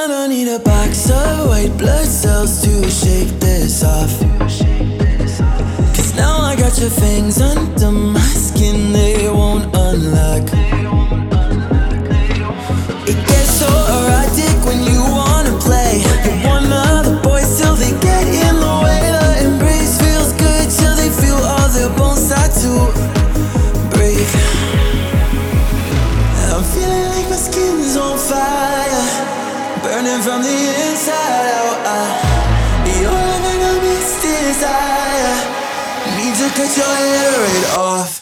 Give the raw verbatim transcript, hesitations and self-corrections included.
Gonna need a box of white blood cells to shake this off. Cause now I got your fangs under my skin, they won't unlock. It gets so erratic when you wanna play. You want other boys till they get in the way. The embrace feels good till they feel all their bones start to break. I'm feeling like my skin's on fire, burning from the inside out. uh, You're living on this desire. Need to cut your hair right off.